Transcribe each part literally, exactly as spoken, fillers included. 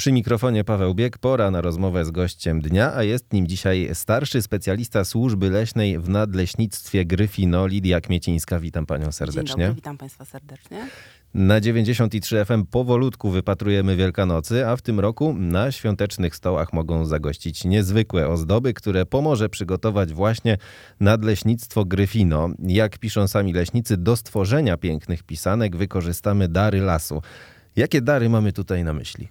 Przy mikrofonie Paweł Bieg, pora na rozmowę z gościem dnia, a jest nim dzisiaj starszy specjalista służby leśnej w Nadleśnictwie Gryfino, Lidia Kmiecińska. Witam panią serdecznie. Dzień dobry, witam państwa serdecznie. Na dziewięćdziesiąt trzy F M powolutku wypatrujemy Wielkanocy, a w tym roku na świątecznych stołach mogą zagościć niezwykłe ozdoby, które pomoże przygotować właśnie Nadleśnictwo Gryfino. Jak piszą sami leśnicy, do stworzenia pięknych pisanek wykorzystamy dary lasu. Jakie dary mamy tutaj na myśli?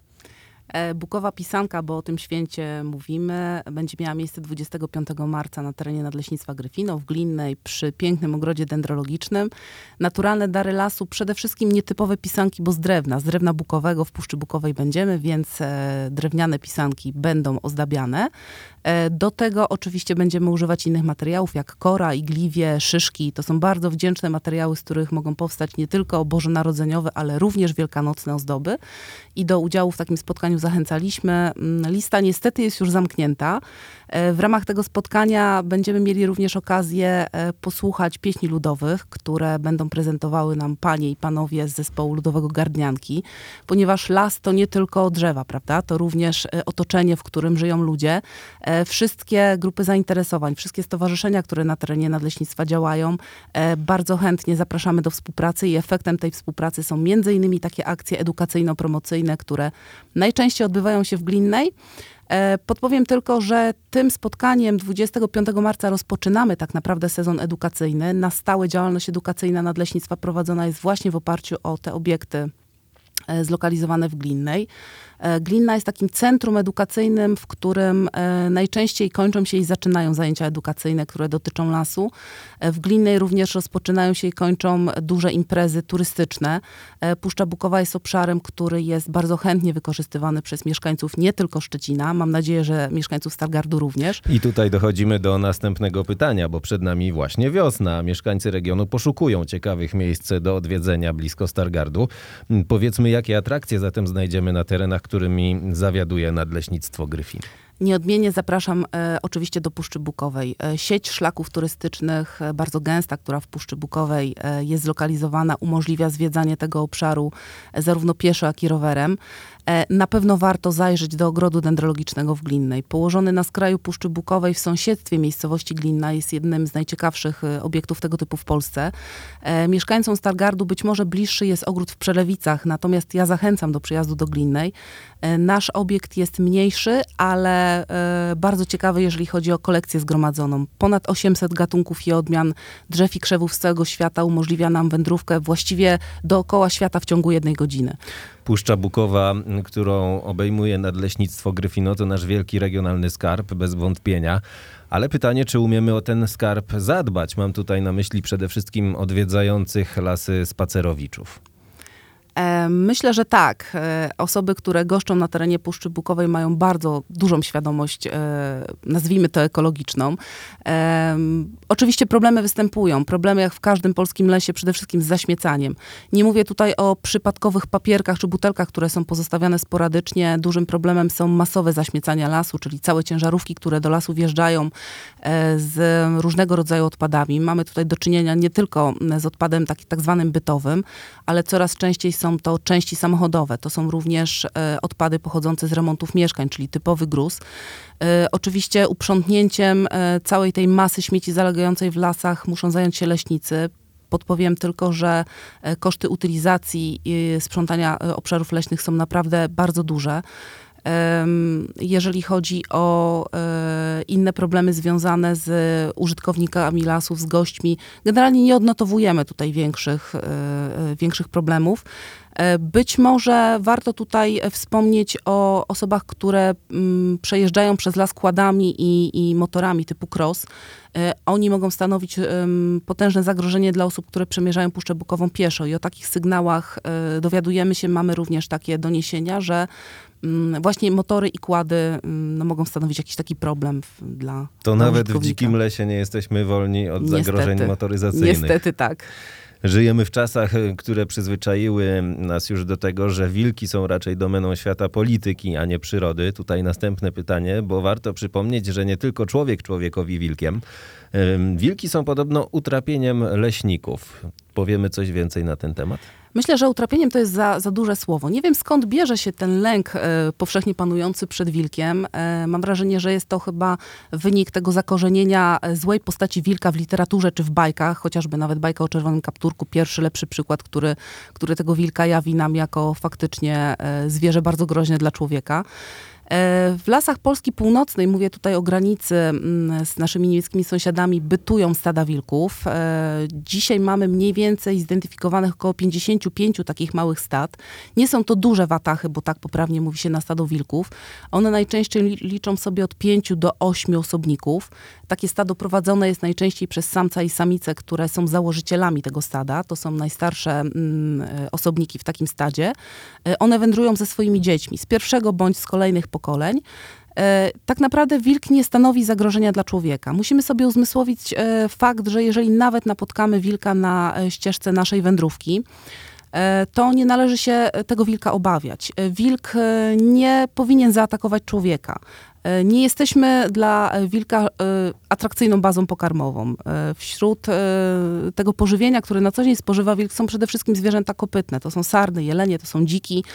Bukowa pisanka, bo o tym święcie mówimy, będzie miała miejsce dwudziestego piątego marca na terenie Nadleśnictwa Gryfino w Glinnej przy pięknym ogrodzie dendrologicznym. Naturalne dary lasu, przede wszystkim nietypowe pisanki, bo z drewna, z drewna bukowego w Puszczy Bukowej będziemy, więc e, drewniane pisanki będą ozdabiane. E, do tego oczywiście będziemy używać innych materiałów, jak kora, igliwie, szyszki. To są bardzo wdzięczne materiały, z których mogą powstać nie tylko bożonarodzeniowe, ale również wielkanocne ozdoby. I do udziału w takim spotkaniu zachęcaliśmy. Lista niestety jest już zamknięta. W ramach tego spotkania będziemy mieli również okazję posłuchać pieśni ludowych, które będą prezentowały nam panie i panowie z zespołu ludowego Gardnianki, ponieważ las to nie tylko drzewa, prawda? To również otoczenie, w którym żyją ludzie. Wszystkie grupy zainteresowań, wszystkie stowarzyszenia, które na terenie Nadleśnictwa działają, bardzo chętnie zapraszamy do współpracy i efektem tej współpracy są między innymi takie akcje edukacyjno-promocyjne, które najczęściej odbywają się w Glinnej. Podpowiem tylko, że tym spotkaniem dwudziestego piątego marca rozpoczynamy tak naprawdę sezon edukacyjny. Na stałe działalność edukacyjna Nadleśnictwa prowadzona jest właśnie w oparciu o te obiekty zlokalizowane w Glinnej. Glinna jest takim centrum edukacyjnym, w którym najczęściej kończą się i zaczynają zajęcia edukacyjne, które dotyczą lasu. W Glinnej również rozpoczynają się i kończą duże imprezy turystyczne. Puszcza Bukowa jest obszarem, który jest bardzo chętnie wykorzystywany przez mieszkańców nie tylko Szczecina, mam nadzieję, że mieszkańców Stargardu również. I tutaj dochodzimy do następnego pytania, bo przed nami właśnie wiosna. Mieszkańcy regionu poszukują ciekawych miejsc do odwiedzenia blisko Stargardu. Powiedzmy, jakie atrakcje zatem znajdziemy na terenach, którymi zawiaduje Nadleśnictwo Gryfino. Nieodmiennie zapraszam e, oczywiście do Puszczy Bukowej. E, sieć szlaków turystycznych, e, bardzo gęsta, która w Puszczy Bukowej e, jest zlokalizowana, umożliwia zwiedzanie tego obszaru e, zarówno pieszo, jak i rowerem. E, na pewno warto zajrzeć do ogrodu dendrologicznego w Glinnej. Położony na skraju Puszczy Bukowej w sąsiedztwie miejscowości Glinna jest jednym z najciekawszych e, obiektów tego typu w Polsce. E, mieszkańcom Stargardu być może bliższy jest ogród w Przelewicach, natomiast ja zachęcam do przyjazdu do Glinnej. E, nasz obiekt jest mniejszy, ale bardzo ciekawy, jeżeli chodzi o kolekcję zgromadzoną. Ponad osiemset gatunków i odmian drzew i krzewów z całego świata umożliwia nam wędrówkę właściwie dookoła świata w ciągu jednej godziny. Puszcza Bukowa, którą obejmuje Nadleśnictwo Gryfino, to nasz wielki regionalny skarb, bez wątpienia. Ale pytanie, czy umiemy o ten skarb zadbać? Mam tutaj na myśli przede wszystkim odwiedzających lasy spacerowiczów. Myślę, że tak. Osoby, które goszczą na terenie Puszczy Bukowej, mają bardzo dużą świadomość, nazwijmy to ekologiczną. Oczywiście problemy występują. Problemy jak w każdym polskim lesie, przede wszystkim z zaśmiecaniem. Nie mówię tutaj o przypadkowych papierkach czy butelkach, które są pozostawiane sporadycznie. Dużym problemem są masowe zaśmiecania lasu, czyli całe ciężarówki, które do lasu wjeżdżają z różnego rodzaju odpadami. Mamy tutaj do czynienia nie tylko z odpadem taki, tak zwanym bytowym, ale coraz częściej są to części samochodowe. To są również e, odpady pochodzące z remontów mieszkań, czyli typowy gruz. E, oczywiście uprzątnięciem e, całej tej masy śmieci zalegającej w lasach muszą zająć się leśnicy. Podpowiem tylko, że e, koszty utylizacji i sprzątania e, obszarów leśnych są naprawdę bardzo duże. Jeżeli chodzi o e, inne problemy związane z użytkownikami lasów, z gośćmi, generalnie nie odnotowujemy tutaj większych, e, większych problemów. E, być może warto tutaj wspomnieć o osobach, które m, przejeżdżają przez las kładami i, i motorami typu cross. E, oni mogą stanowić um, potężne zagrożenie dla osób, które przemierzają Puszczę Bukową pieszo i o takich sygnałach e, dowiadujemy się. Mamy również takie doniesienia, że właśnie motory i kłady no, mogą stanowić jakiś taki problem dla To dla nawet w dzikim lesie nie jesteśmy wolni od niestety, zagrożeń motoryzacyjnych. Niestety tak. Żyjemy w czasach, które przyzwyczaiły nas już do tego, że wilki są raczej domeną świata polityki, a nie przyrody. Tutaj następne pytanie, bo warto przypomnieć, że nie tylko człowiek człowiekowi wilkiem. Wilki są podobno utrapieniem leśników. Powiemy coś więcej na ten temat? Myślę, że utrapieniem to jest za, za duże słowo. Nie wiem, skąd bierze się ten lęk e, powszechnie panujący przed wilkiem. E, mam wrażenie, że jest to chyba wynik tego zakorzenienia złej postaci wilka w literaturze czy w bajkach, chociażby nawet bajka o czerwonym kapturku, pierwszy lepszy przykład, który, który tego wilka jawi nam jako faktycznie e, zwierzę bardzo groźne dla człowieka. W lasach Polski Północnej, mówię tutaj o granicy z naszymi niemieckimi sąsiadami, bytują stada wilków. Dzisiaj mamy mniej więcej zidentyfikowanych około pięćdziesiąt pięć takich małych stad. Nie są to duże watachy, bo tak poprawnie mówi się na stado wilków. One najczęściej liczą sobie od pięciu do ośmiu osobników. Takie stado prowadzone jest najczęściej przez samca i samicę, które są założycielami tego stada. To są najstarsze mm, osobniki w takim stadzie. One wędrują ze swoimi dziećmi z pierwszego bądź z kolejnych pokoleń. E, tak naprawdę wilk nie stanowi zagrożenia dla człowieka. Musimy sobie uzmysłowić e, fakt, że jeżeli nawet napotkamy wilka na e, ścieżce naszej wędrówki, e, to nie należy się tego wilka obawiać. E, wilk e, nie powinien zaatakować człowieka. Nie jesteśmy dla wilka atrakcyjną bazą pokarmową. Wśród tego pożywienia, które na co dzień spożywa wilk, są przede wszystkim zwierzęta kopytne. To są sarny, jelenie, to są dziki.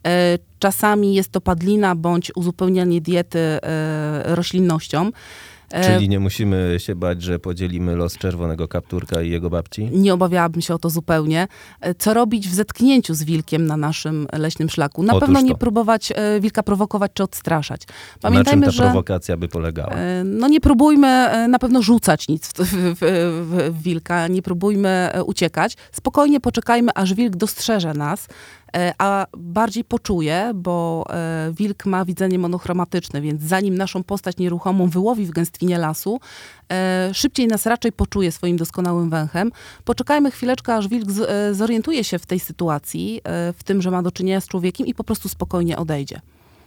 Czasami jest to padlina bądź uzupełnianie diety roślinnością. Czyli nie musimy się bać, że podzielimy los czerwonego kapturka i jego babci? Nie obawiałabym się o to zupełnie. Co robić w zetknięciu z wilkiem na naszym leśnym szlaku? Na Otóż pewno nie to. próbować wilka prowokować czy odstraszać. Pamiętajmy, na czym ta że, prowokacja by polegała? No nie próbujmy na pewno rzucać nic w, w, w, w wilka, nie próbujmy uciekać. Spokojnie poczekajmy, aż wilk dostrzeże nas, a bardziej poczuje, bo wilk ma widzenie monochromatyczne, więc zanim naszą postać nieruchomą wyłowi w gęstwinie lasu, szybciej nas raczej poczuje swoim doskonałym węchem. Poczekajmy chwileczkę, aż wilk zorientuje się w tej sytuacji, w tym, że ma do czynienia z człowiekiem i po prostu spokojnie odejdzie.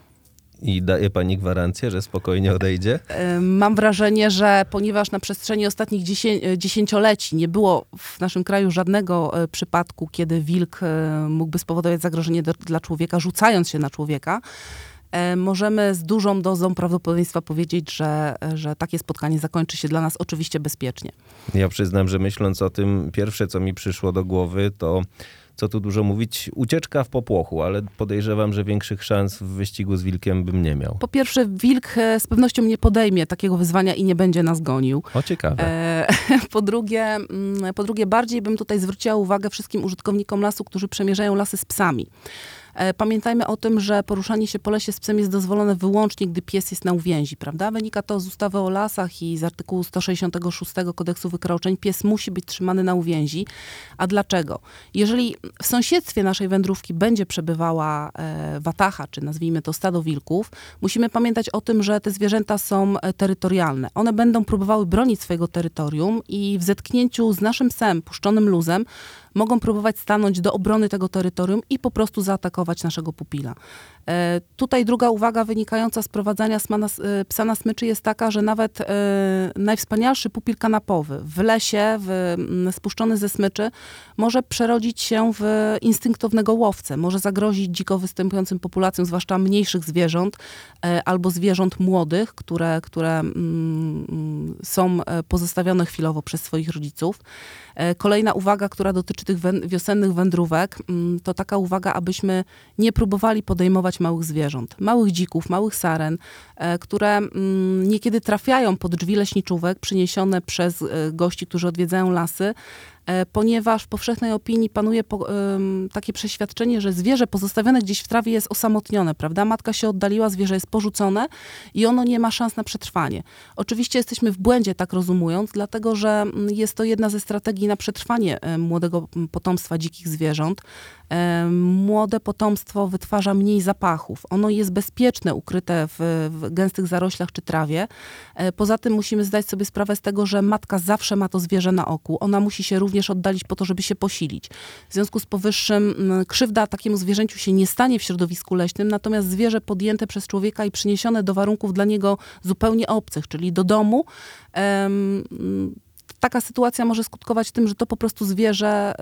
I daje pani gwarancję, że spokojnie odejdzie? Mam wrażenie, że ponieważ na przestrzeni ostatnich dziesięcioleci nie było w naszym kraju żadnego przypadku, kiedy wilk mógłby spowodować zagrożenie do, dla człowieka, rzucając się na człowieka, możemy z dużą dozą prawdopodobieństwa powiedzieć, że, że takie spotkanie zakończy się dla nas oczywiście bezpiecznie. Ja przyznam, że myśląc o tym, pierwsze co mi przyszło do głowy, to co tu dużo mówić, ucieczka w popłochu, ale podejrzewam, że większych szans w wyścigu z wilkiem bym nie miał. Po pierwsze, wilk z pewnością nie podejmie takiego wyzwania i nie będzie nas gonił. O, ciekawe. E, po, drugie, po drugie, bardziej bym tutaj zwróciła uwagę wszystkim użytkownikom lasu, którzy przemierzają lasy z psami. Pamiętajmy o tym, że poruszanie się po lesie z psem jest dozwolone wyłącznie, gdy pies jest na uwięzi, prawda? Wynika to z ustawy o lasach i z artykułu sto sześćdziesiątego szóstego kodeksu wykroczeń. Pies musi być trzymany na uwięzi. A dlaczego? Jeżeli w sąsiedztwie naszej wędrówki będzie przebywała e, watacha, czy nazwijmy to stado wilków, musimy pamiętać o tym, że te zwierzęta są terytorialne. One będą próbowały bronić swojego terytorium i w zetknięciu z naszym psem, puszczonym luzem, mogą próbować stanąć do obrony tego terytorium i po prostu zaatakować naszego pupila. E, tutaj druga uwaga wynikająca z prowadzenia smana, e, psa na smyczy jest taka, że nawet e, najwspanialszy pupil kanapowy w lesie, w, m, spuszczony ze smyczy, może przerodzić się w instynktownego łowcę. Może zagrozić dziko występującym populacjom, zwłaszcza mniejszych zwierząt e, albo zwierząt młodych, które, które mm, są pozostawione chwilowo przez swoich rodziców. E, kolejna uwaga, która dotyczy tych wę- wiosennych wędrówek, mm, to taka uwaga, abyśmy nie próbowali podejmować małych zwierząt, małych dzików, małych saren, e, które mm, niekiedy trafiają pod drzwi leśniczówek przyniesione przez e, gości, którzy odwiedzają lasy, e, ponieważ w powszechnej opinii panuje po, e, takie przeświadczenie, że zwierzę pozostawione gdzieś w trawie jest osamotnione, prawda? Matka się oddaliła, zwierzę jest porzucone i ono nie ma szans na przetrwanie. Oczywiście jesteśmy w błędzie, tak rozumując, dlatego że jest to jedna ze strategii na przetrwanie e, młodego potomstwa dzikich zwierząt. E, młode potomstwo wytwarza mniej zapachów. Ono jest bezpieczne, ukryte w, w gęstych zaroślach czy trawie. E, poza tym musimy zdać sobie sprawę z tego, że matka zawsze ma to zwierzę na oku. Ona musi się również oddalić po to, żeby się posilić. W związku z powyższym m, krzywda takiemu zwierzęciu się nie stanie w środowisku leśnym, natomiast zwierzę podjęte przez człowieka i przyniesione do warunków dla niego zupełnie obcych, czyli do domu, em, taka sytuacja może skutkować tym, że to po prostu zwierzę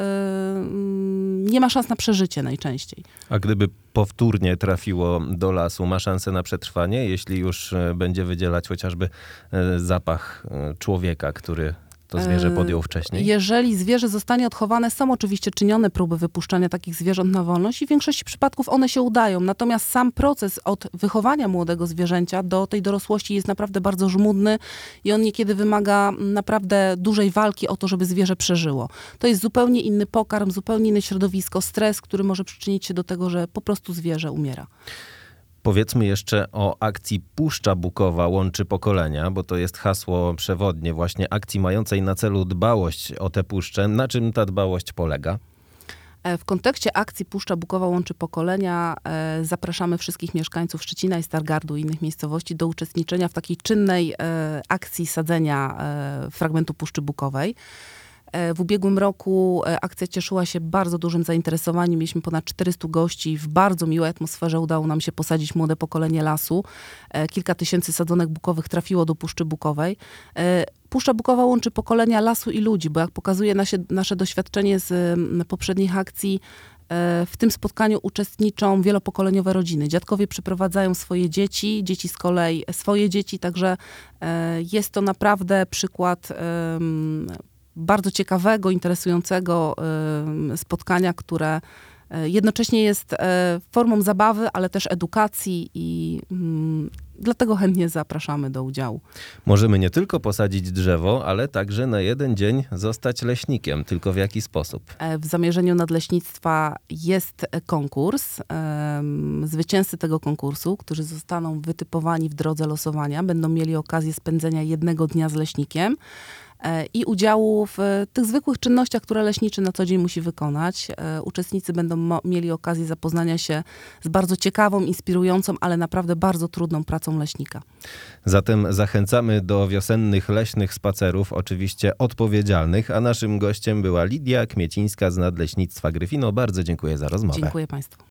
y, nie ma szans na przeżycie najczęściej. A gdyby powtórnie trafiło do lasu, ma szansę na przetrwanie, jeśli już będzie wydzielać chociażby zapach człowieka, który to zwierzę podjął wcześniej? Jeżeli zwierzę zostanie odchowane, są oczywiście czynione próby wypuszczania takich zwierząt na wolność i w większości przypadków one się udają. Natomiast sam proces od wychowania młodego zwierzęcia do tej dorosłości jest naprawdę bardzo żmudny i on niekiedy wymaga naprawdę dużej walki o to, żeby zwierzę przeżyło. To jest zupełnie inny pokarm, zupełnie inne środowisko, stres, który może przyczynić się do tego, że po prostu zwierzę umiera. Powiedzmy jeszcze o akcji Puszcza Bukowa łączy pokolenia, bo to jest hasło przewodnie właśnie akcji mającej na celu dbałość o tę puszczę. Na czym ta dbałość polega? W kontekście akcji Puszcza Bukowa łączy pokolenia e, zapraszamy wszystkich mieszkańców Szczecina i Stargardu i innych miejscowości do uczestniczenia w takiej czynnej e, akcji sadzenia e, fragmentu Puszczy Bukowej. W ubiegłym roku akcja cieszyła się bardzo dużym zainteresowaniem. Mieliśmy ponad czterystu gości. W bardzo miłej atmosferze udało nam się posadzić młode pokolenie lasu. Kilka tysięcy sadzonek bukowych trafiło do Puszczy Bukowej. Puszcza Bukowa łączy pokolenia lasu i ludzi, bo jak pokazuje nasze, nasze doświadczenie z poprzednich akcji, w tym spotkaniu uczestniczą wielopokoleniowe rodziny. Dziadkowie przyprowadzają swoje dzieci, dzieci z kolei swoje dzieci, także jest to naprawdę przykład bardzo ciekawego, interesującego spotkania, które jednocześnie jest formą zabawy, ale też edukacji i dlatego chętnie zapraszamy do udziału. Możemy nie tylko posadzić drzewo, ale także na jeden dzień zostać leśnikiem. Tylko w jaki sposób? W zamierzeniu nadleśnictwa jest konkurs. Zwycięzcy tego konkursu, którzy zostaną wytypowani w drodze losowania, będą mieli okazję spędzenia jednego dnia z leśnikiem i udziału w tych zwykłych czynnościach, które leśniczy na co dzień musi wykonać. Uczestnicy będą mo- mieli okazję zapoznania się z bardzo ciekawą, inspirującą, ale naprawdę bardzo trudną pracą leśnika. Zatem zachęcamy do wiosennych leśnych spacerów, oczywiście odpowiedzialnych, a naszym gościem była Lidia Kmiecińska z Nadleśnictwa Gryfino. Bardzo dziękuję za rozmowę. Dziękuję Państwu.